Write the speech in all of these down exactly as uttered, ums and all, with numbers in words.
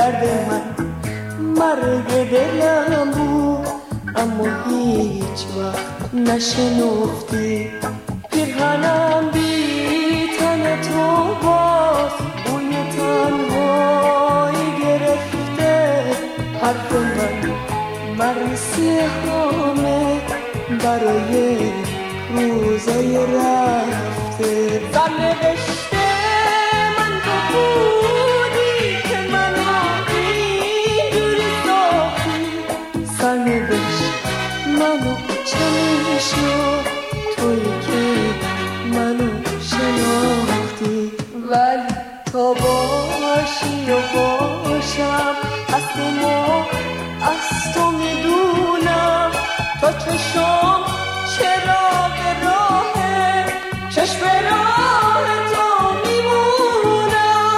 درد من مرگ دلم بود، اما هیچ وقت نشنفتی. پیرهنم بی تن تو باز بوی تنهایی گرفته. حرف من مرسی همه برای روزای رفته. سرنوشته من تو بودی که منو اینجوری ساختی. سرنوشت منو چنین شد تویی که منو شناختی. ولی تا باشی و باشم هستم و از تو میدونم. تا چشم چرا به راه چشم راه تو میمونم.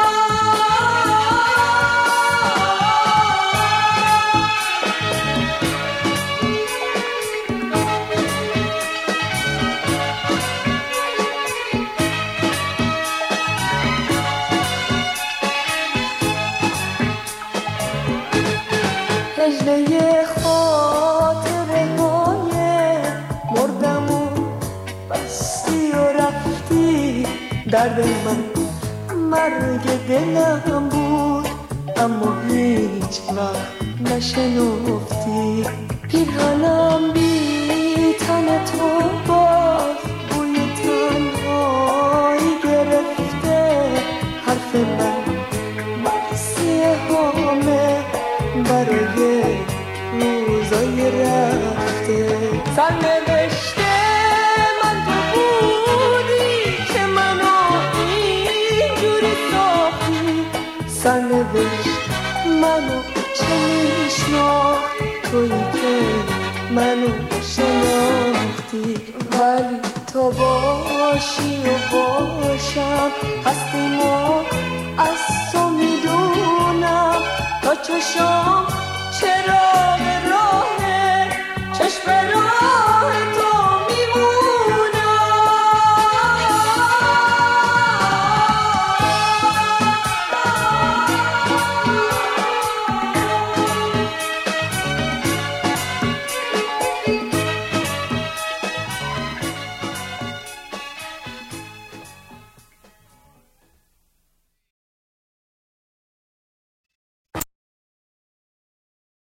هجله خاطره های مردم و بستی و رفتی. درد من مرگ دلم بود، اما هیچ وقت نشنفتی. پیرهنم بی تن تو باز بوی تنهایی گرفته. حرف من مرسی همه برای روزای رفته. سرنوشته من تو بودی که منو اینجوری ساختی. سرنوشت منو چنین شناخت تویی که منو شناختی. ولی تو باشی و باشم هستیم و از تو میدونم. تا چشم